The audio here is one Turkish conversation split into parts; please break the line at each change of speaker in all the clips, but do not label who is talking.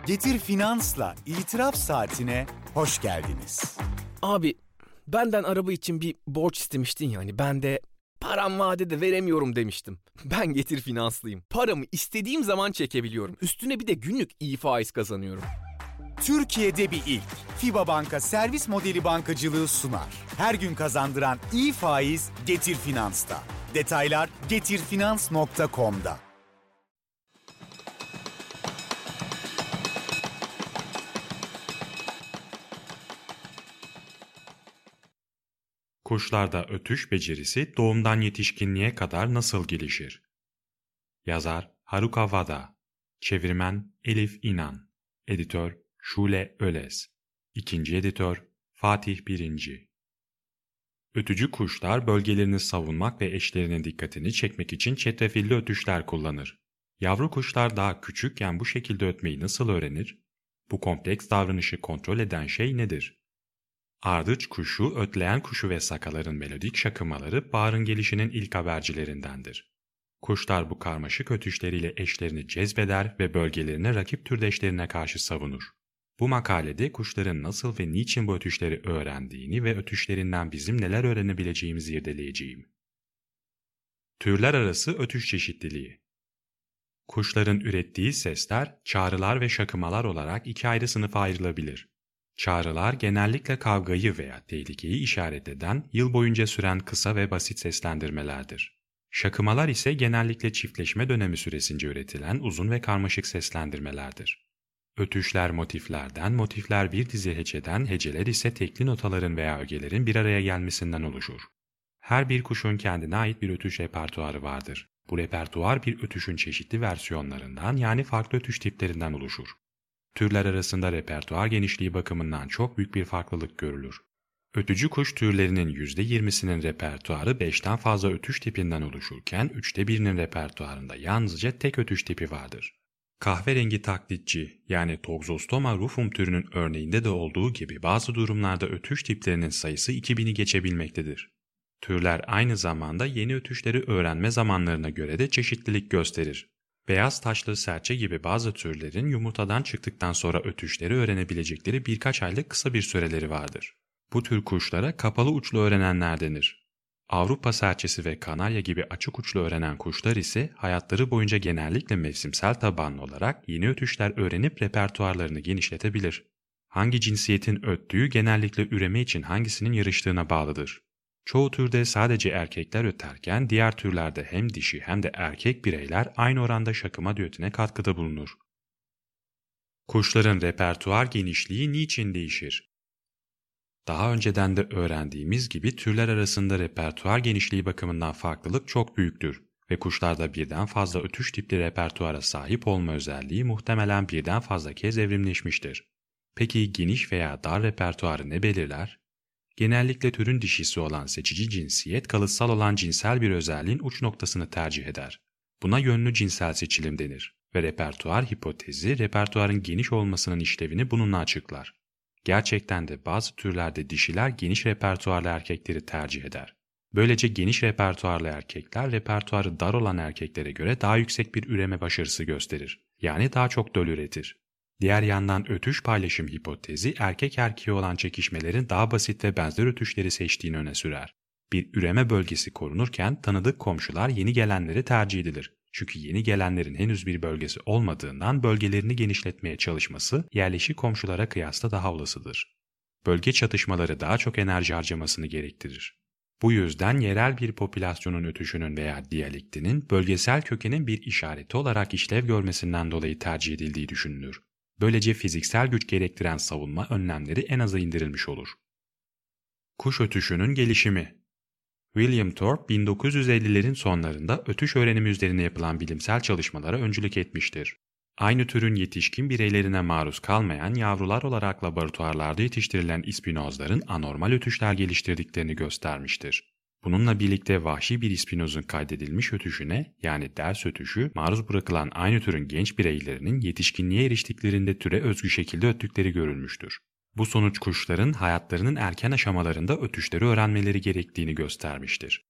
Getir Finans'la İtiraf Saatine hoş geldiniz.
Abi benden araba için bir borç istemiştin yani ben de param vadede veremiyorum demiştim. Ben Getir Finanslıyım. Paramı istediğim zaman çekebiliyorum. Üstüne bir de günlük iyi faiz kazanıyorum.
Türkiye'de bir ilk. FIBA Banka servis modeli bankacılığı sunar. Her gün kazandıran iyi faiz Getir Finans'ta. Detaylar getirfinans.com'da.
Kuşlarda ötüş becerisi doğumdan yetişkinliğe kadar nasıl gelişir? Yazar Haruka Wada, çevirmen Elif İnan, editör Şule Öles, İkinci editör Fatih Birinci. Ötücü kuşlar bölgelerini savunmak ve eşlerinin dikkatini çekmek için çetrefilli ötüşler kullanır. Yavru kuşlar daha küçükken bu şekilde ötmeyi nasıl öğrenir? Bu kompleks davranışı kontrol eden şey nedir? Ardıç kuşu, ötleyen kuşu ve sakaların melodik şakımaları bağırın gelişinin ilk habercilerindendir. Kuşlar bu karmaşık ötüşleriyle eşlerini cezbeder ve bölgelerini rakip türdeşlerine karşı savunur. Bu makalede kuşların nasıl ve niçin bu ötüşleri öğrendiğini ve ötüşlerinden bizim neler öğrenebileceğimizi irdeleyeceğim. Türler arası ötüş çeşitliliği. Kuşların ürettiği sesler, çağrılar ve şakımalar olarak iki ayrı sınıfa ayrılabilir. Çağrılar genellikle kavgayı veya tehlikeyi işaret eden, yıl boyunca süren kısa ve basit seslendirmelerdir. Şakımalar ise genellikle çiftleşme dönemi süresince üretilen uzun ve karmaşık seslendirmelerdir. Ötüşler motiflerden, motifler bir dizi heceden, heceler ise tekli notaların veya ögelerin bir araya gelmesinden oluşur. Her bir kuşun kendine ait bir ötüş repertuarı vardır. Bu repertuar bir ötüşün çeşitli versiyonlarından yani farklı ötüş tiplerinden oluşur. Türler arasında repertuar genişliği bakımından çok büyük bir farklılık görülür. Ötücü kuş türlerinin %20'sinin repertuarı 5'ten fazla ötüş tipinden oluşurken 1/3'inin repertuarında yalnızca tek ötüş tipi vardır. Kahverengi taklitçi yani Toxostoma rufum türünün örneğinde de olduğu gibi bazı durumlarda ötüş tiplerinin sayısı 2000'i geçebilmektedir. Türler aynı zamanda yeni ötüşleri öğrenme zamanlarına göre de çeşitlilik gösterir. Beyaz taşlı serçe gibi bazı türlerin yumurtadan çıktıktan sonra ötüşleri öğrenebilecekleri birkaç aylık kısa bir süreleri vardır. Bu tür kuşlara kapalı uçlu öğrenenler denir. Avrupa serçesi ve kanarya gibi açık uçlu öğrenen kuşlar ise hayatları boyunca genellikle mevsimsel tabanlı olarak yeni ötüşler öğrenip repertuarlarını genişletebilir. Hangi cinsiyetin öttüğü genellikle üreme için hangisinin yarıştığına bağlıdır. Çoğu türde sadece erkekler öterken diğer türlerde hem dişi hem de erkek bireyler aynı oranda şakıma düetine katkıda bulunur. Kuşların repertuar genişliği niçin değişir? Daha önceden de öğrendiğimiz gibi türler arasında repertuar genişliği bakımından farklılık çok büyüktür ve kuşlarda birden fazla ötüş tipli repertuara sahip olma özelliği muhtemelen birden fazla kez evrimleşmiştir. Peki geniş veya dar repertuarı ne belirler? Genellikle türün dişisi olan seçici cinsiyet kalıtsal olan cinsel bir özelliğin uç noktasını tercih eder. Buna yönlü cinsel seçilim denir ve repertuar hipotezi repertuarın geniş olmasının işlevini bununla açıklar. Gerçekten de bazı türlerde dişiler geniş repertuarlı erkekleri tercih eder. Böylece geniş repertuarlı erkekler repertuarı dar olan erkeklere göre daha yüksek bir üreme başarısı gösterir. Yani daha çok döl üretir. Diğer yandan ötüş paylaşım hipotezi erkek erkeğe olan çekişmelerin daha basit ve benzer ötüşleri seçtiğini öne sürer. Bir üreme bölgesi korunurken tanıdık komşular yeni gelenleri tercih edilir. Çünkü yeni gelenlerin henüz bir bölgesi olmadığından bölgelerini genişletmeye çalışması yerleşik komşulara kıyasla daha olasıdır. Bölge çatışmaları daha çok enerji harcamasını gerektirir. Bu yüzden yerel bir popülasyonun ötüşünün veya diyalektinin bölgesel kökenin bir işareti olarak işlev görmesinden dolayı tercih edildiği düşünülür. Böylece fiziksel güç gerektiren savunma önlemleri en aza indirilmiş olur. Kuş ötüşünün gelişimi. William Thorpe 1950'lerin sonlarında ötüş öğrenimi üzerine yapılan bilimsel çalışmalara öncülük etmiştir. Aynı türün yetişkin bireylerine maruz kalmayan yavrular olarak laboratuvarlarda yetiştirilen ispinozların anormal ötüşler geliştirdiklerini göstermiştir. Bununla birlikte vahşi bir ispinozun kaydedilmiş ötüşüne yani ders ötüşü maruz bırakılan aynı türün genç bireylerinin yetişkinliğe eriştiklerinde türe özgü şekilde öttükleri görülmüştür. Bu sonuç kuşların hayatlarının erken aşamalarında ötüşleri öğrenmeleri gerektiğini göstermiştir.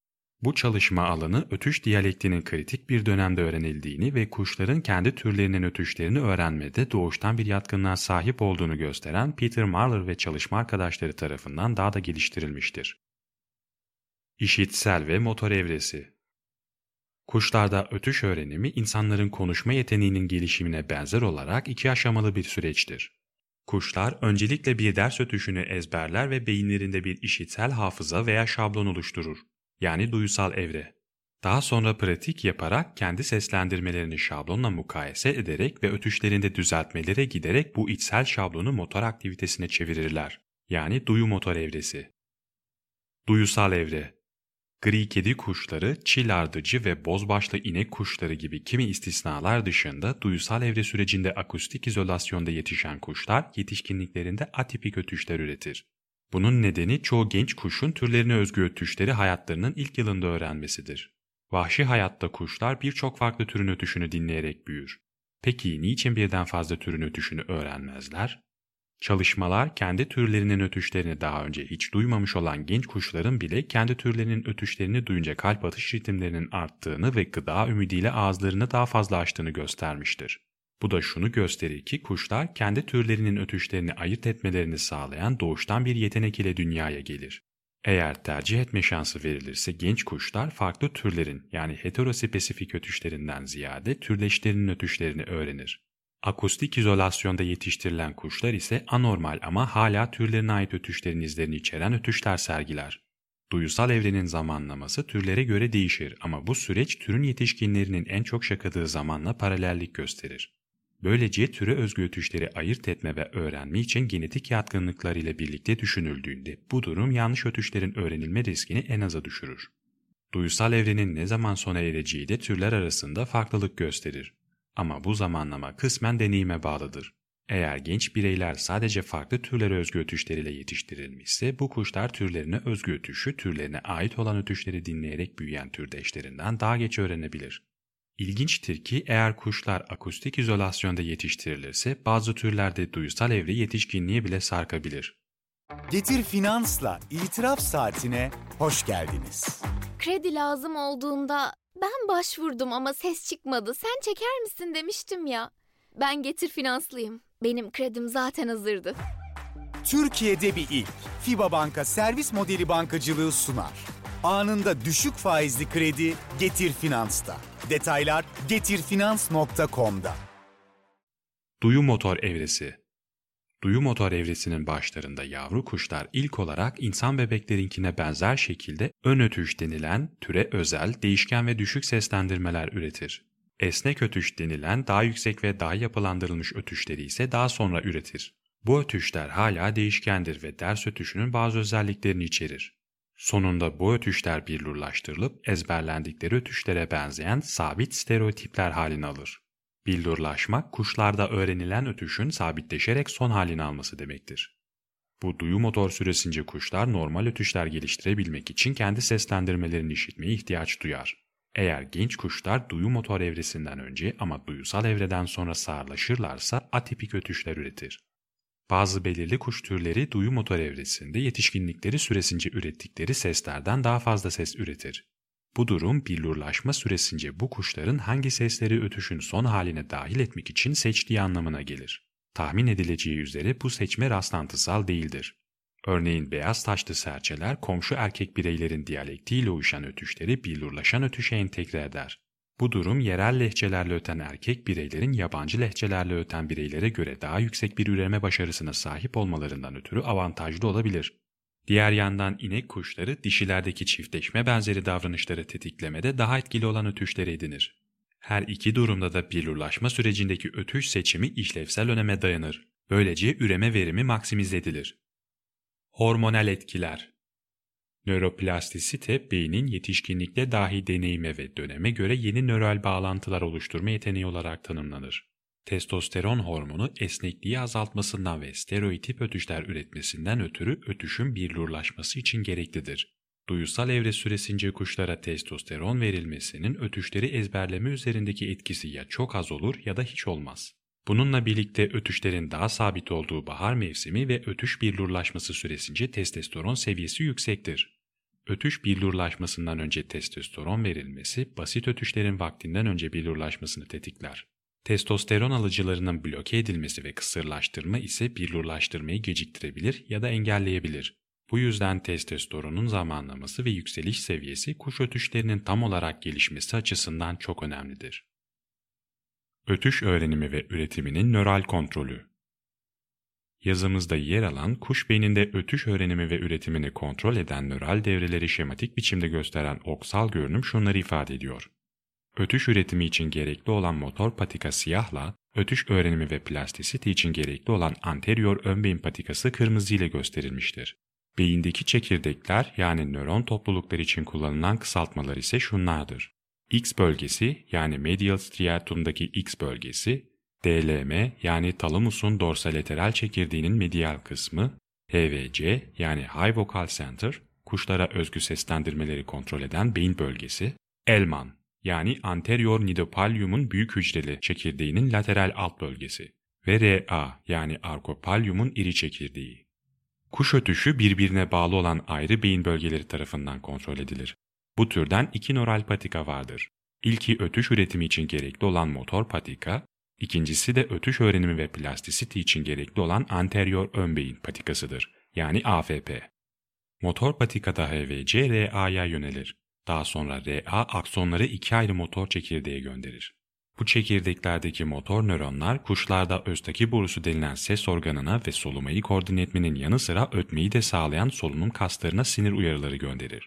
Bu çalışma alanı ötüş diyalektinin kritik bir dönemde öğrenildiğini ve kuşların kendi türlerinin ötüşlerini öğrenmede doğuştan bir yatkınlığa sahip olduğunu gösteren Peter Marler ve çalışma arkadaşları tarafından daha da geliştirilmiştir. İşitsel ve motor evresi. Kuşlarda ötüş öğrenimi insanların konuşma yeteneğinin gelişimine benzer olarak 2 aşamalı bir süreçtir. Kuşlar öncelikle bir ders ötüşünü ezberler ve beyinlerinde bir işitsel hafıza veya şablon oluşturur, yani duyusal evre. Daha sonra pratik yaparak kendi seslendirmelerini şablonla mukayese ederek ve ötüşlerinde düzeltmelere giderek bu içsel şablonu motor aktivitesine çevirirler, yani duyu motor evresi. Duyusal evre. Gri kedi kuşları, çil ardıcı ve bozbaşlı inek kuşları gibi kimi istisnalar dışında duyusal evre sürecinde akustik izolasyonda yetişen kuşlar yetişkinliklerinde atipik ötüşler üretir. Bunun nedeni çoğu genç kuşun türlerine özgü ötüşleri hayatlarının ilk yılında öğrenmesidir. Vahşi hayatta kuşlar birçok farklı türün ötüşünü dinleyerek büyür. Peki niçin birden fazla türün ötüşünü öğrenmezler? Çalışmalar kendi türlerinin ötüşlerini daha önce hiç duymamış olan genç kuşların bile kendi türlerinin ötüşlerini duyunca kalp atış ritimlerinin arttığını ve gıda ümidiyle ağızlarını daha fazla açtığını göstermiştir. Bu da şunu gösterir ki kuşlar kendi türlerinin ötüşlerini ayırt etmelerini sağlayan doğuştan bir yetenek ile dünyaya gelir. Eğer tercih etme şansı verilirse genç kuşlar farklı türlerin yani heterospesifik ötüşlerinden ziyade türleşlerinin ötüşlerini öğrenir. Akustik izolasyonda yetiştirilen kuşlar ise anormal ama hala türlerine ait ötüşlerin izlerini içeren ötüşler sergiler. Duyusal evrenin zamanlaması türlere göre değişir ama bu süreç türün yetişkinlerinin en çok şakadığı zamanla paralellik gösterir. Böylece türe özgü ötüşleri ayırt etme ve öğrenme için genetik yatkınlıklar ile birlikte düşünüldüğünde bu durum yanlış ötüşlerin öğrenilme riskini en aza düşürür. Duyusal evrenin ne zaman sona ereceği de türler arasında farklılık gösterir. Ama bu zamanlama kısmen deneyime bağlıdır. Eğer genç bireyler sadece farklı türlere özgü ötüşleriyle yetiştirilmişse bu kuşlar türlerine özgü ötüşü türlerine ait olan ötüşleri dinleyerek büyüyen türdeşlerinden daha geç öğrenebilir. İlginçtir ki eğer kuşlar akustik izolasyonda yetiştirilirse bazı türlerde duyusal evre yetişkinliğe bile sarkabilir.
Getir Finans'la itiraf saatine hoş geldiniz.
Kredi lazım olduğunda ben başvurdum ama ses çıkmadı. Sen çeker misin demiştim ya. Ben Getir Finanslıyım. Benim kredim zaten hazırdı.
Türkiye'de bir ilk. FIBA Banka servis modeli bankacılığı sunar. Anında düşük faizli kredi Getir Finans'ta. Detaylar getirfinans.com'da.
Duyu motor evresi. Duyu motor evresinin başlarında yavru kuşlar ilk olarak insan bebeklerinkine benzer şekilde ön ötüş denilen türe özel, değişken ve düşük seslendirmeler üretir. Esnek ötüş denilen daha yüksek ve daha yapılandırılmış ötüşleri ise daha sonra üretir. Bu ötüşler hala değişkendir ve ders ötüşünün bazı özelliklerini içerir. Sonunda bu ötüşler billurlaştırılıp ezberlendikleri ötüşlere benzeyen sabit stereotipler halini alır. Billurlaşmak, kuşlarda öğrenilen ötüşün sabitleşerek son halini alması demektir. Bu duyu motor süresince kuşlar normal ötüşler geliştirebilmek için kendi seslendirmelerini işitmeye ihtiyaç duyar. Eğer genç kuşlar duyu motor evresinden önce ama duyusal evreden sonra sağırlaşırlarsa atipik ötüşler üretir. Bazı belirli kuş türleri duyu motor evresinde yetişkinlikleri süresince ürettikleri seslerden daha fazla ses üretir. Bu durum billurlaşma süresince bu kuşların hangi sesleri ötüşün son haline dahil etmek için seçtiği anlamına gelir. Tahmin edileceği üzere bu seçme rastlantısal değildir. Örneğin beyaz taşlı serçeler komşu erkek bireylerin diyalektiyle uyuşan ötüşleri billurlaşan ötüşe entegre eder. Bu durum yerel lehçelerle öten erkek bireylerin yabancı lehçelerle öten bireylere göre daha yüksek bir üreme başarısına sahip olmalarından ötürü avantajlı olabilir. Diğer yandan inek kuşları dişilerdeki çiftleşme benzeri davranışları tetiklemede daha etkili olan ötüşleri edinir. Her iki durumda da billurlaşma sürecindeki ötüş seçimi işlevsel öneme dayanır. Böylece üreme verimi maksimize edilir. Hormonal etkiler. Nöroplastisite, beynin yetişkinlikte dahi deneyime ve döneme göre yeni nöral bağlantılar oluşturma yeteneği olarak tanımlanır. Testosteron hormonu esnekliği azaltmasından ve stereotip ötüşler üretmesinden ötürü ötüşün billurlaşması için gereklidir. Duyusal evre süresince kuşlara testosteron verilmesinin ötüşleri ezberleme üzerindeki etkisi ya çok az olur ya da hiç olmaz. Bununla birlikte ötüşlerin daha sabit olduğu bahar mevsimi ve ötüş billurlaşması süresince testosteron seviyesi yüksektir. ötüş billurlaşmasından önce testosteron verilmesi, basit ötüşlerin vaktinden önce billurlaşmasını tetikler. Testosteron alıcılarının bloke edilmesi ve kısırlaştırma ise billurlaştırmayı geciktirebilir ya da engelleyebilir. Bu yüzden testosteronun zamanlaması ve yükseliş seviyesi kuş ötüşlerinin tam olarak gelişmesi açısından çok önemlidir. Ötüş öğrenimi ve üretiminin nöral kontrolü. Yazımızda yer alan kuş beyninde ötüş öğrenimi ve üretimini kontrol eden nöral devreleri şematik biçimde gösteren oksal görünüm şunları ifade ediyor. Ötüş üretimi için gerekli olan motor patika siyahla, ötüş öğrenimi ve plastisite için gerekli olan anterior ön beyin patikası kırmızı ile gösterilmiştir. Beyindeki çekirdekler yani nöron toplulukları için kullanılan kısaltmalar ise şunlardır. X bölgesi yani medial striatum'daki X bölgesi, DLM yani talamusun dorsolateral çekirdeğinin medial kısmı, HVC yani High Vocal Center, kuşlara özgü seslendirmeleri kontrol eden beyin bölgesi, Elman yani anterior nidopallium'un büyük hücreli çekirdeğinin lateral alt bölgesi ve RA yani arcopallium'un iri çekirdeği. Kuş ötüşü birbirine bağlı olan ayrı beyin bölgeleri tarafından kontrol edilir. Bu türden iki nöral patika vardır. İlki ötüş üretimi için gerekli olan motor patika, ikincisi de ötüş öğrenimi ve plastisite için gerekli olan anterior ön beyin patikasıdır, yani AFP. Motor patikada HVC RA'ya yönelir. Daha sonra RA aksonları iki ayrı motor çekirdeğe gönderir. Bu çekirdeklerdeki motor nöronlar kuşlarda östaki borusu denilen ses organına ve solumayı koordine etmenin yanı sıra ötmeyi de sağlayan solunum kaslarına sinir uyarıları gönderir.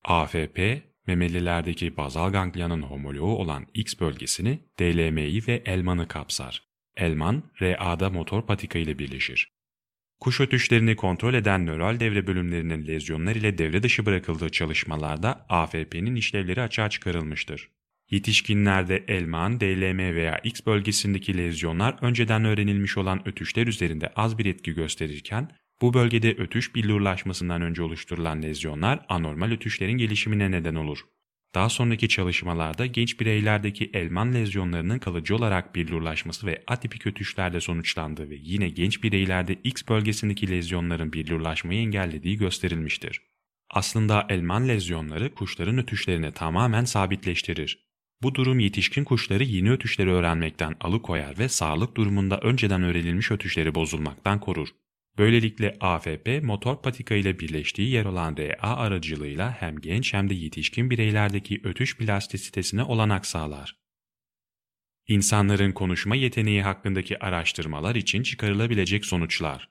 AFP, memelilerdeki bazal ganglionun homoloğu olan X bölgesini, DLM'yi ve Elman'ı kapsar. Elman, RA'da motor patika ile birleşir. Kuş ötüşlerini kontrol eden nöral devre bölümlerinin lezyonlar ile devre dışı bırakıldığı çalışmalarda AFP'nin işlevleri açığa çıkarılmıştır. Yetişkinlerde Elman, DLM veya X bölgesindeki lezyonlar önceden öğrenilmiş olan ötüşler üzerinde az bir etki gösterirken, bu bölgede ötüş billurlaşmasından önce oluşturulan lezyonlar anormal ötüşlerin gelişimine neden olur. Daha sonraki çalışmalarda genç bireylerdeki Elman lezyonlarının kalıcı olarak billurlaşması ve atipik ötüşlerde sonuçlandığı ve yine genç bireylerde X bölgesindeki lezyonların billurlaşmayı engellediği gösterilmiştir. Aslında Elman lezyonları kuşların ötüşlerini tamamen sabitleştirir. Bu durum yetişkin kuşları yeni ötüşleri öğrenmekten alıkoyar ve sağlık durumunda önceden öğrenilmiş ötüşleri bozulmaktan korur. Böylelikle AFP motor patika ile birleştiği yer olan RA aracılığıyla hem genç hem de yetişkin bireylerdeki ötüş plastisitesine olanak sağlar. İnsanların konuşma yeteneği hakkındaki araştırmalar için çıkarılabilecek sonuçlar.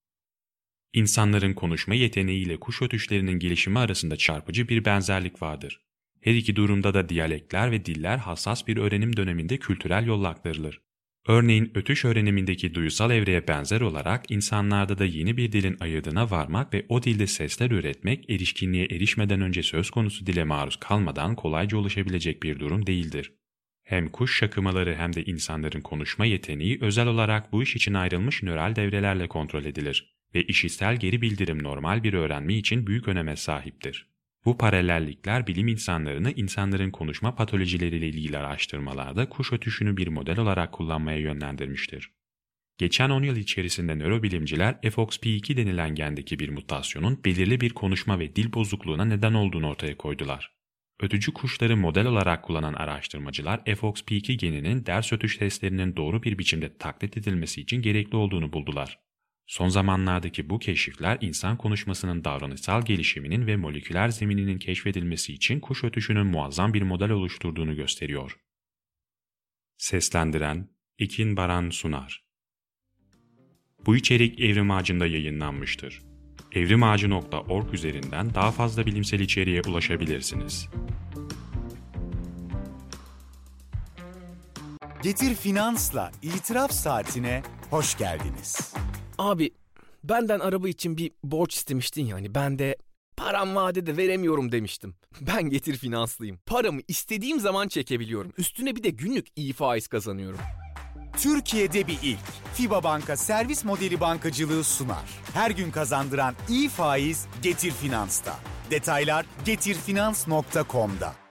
İnsanların konuşma yeteneği ile kuş ötüşlerinin gelişimi arasında çarpıcı bir benzerlik vardır. Her iki durumda da diyalekler ve diller hassas bir öğrenim döneminde kültürel yolla aktarılır. Örneğin ötüş öğrenimindeki duyusal evreye benzer olarak insanlarda da yeni bir dilin ayırdına varmak ve o dilde sesler üretmek erişkinliğe erişmeden önce söz konusu dile maruz kalmadan kolayca ulaşabilecek bir durum değildir. Hem kuş şakımaları hem de insanların konuşma yeteneği özel olarak bu iş için ayrılmış nöral devrelerle kontrol edilir ve işitsel geri bildirim normal bir öğrenme için büyük öneme sahiptir. Bu paralellikler bilim insanlarını insanların konuşma patolojileriyle ilgili araştırmalarda kuş ötüşünü bir model olarak kullanmaya yönlendirmiştir. Geçen 10 yıl içerisinde nörobilimciler FOXP2 denilen gendeki bir mutasyonun belirli bir konuşma ve dil bozukluğuna neden olduğunu ortaya koydular. Ötücü kuşları model olarak kullanan araştırmacılar FOXP2 geninin ders ötüş testlerinin doğru bir biçimde taklit edilmesi için gerekli olduğunu buldular. Son zamanlardaki bu keşifler insan konuşmasının davranışsal gelişiminin ve moleküler zemininin keşfedilmesi için kuş ötüşünün muazzam bir model oluşturduğunu gösteriyor. Seslendiren Ekin Baran Sunar. Bu içerik Evrim Ağacı'nda yayınlanmıştır. evrimağacı.org üzerinden daha fazla bilimsel içeriğe ulaşabilirsiniz.
Getir Finans'la İtiraf Saatine hoş geldiniz.
Abi benden araba için bir borç istemiştin yani ben de param vadede veremiyorum demiştim. Ben Getir Finanslıyım. Paramı istediğim zaman çekebiliyorum. Üstüne bir de günlük iyi faiz kazanıyorum.
Türkiye'de bir ilk. FIBA Banka servis modeli bankacılığı sunar. Her gün kazandıran iyi faiz Getir Finans'ta. Detaylar getirfinans.com'da.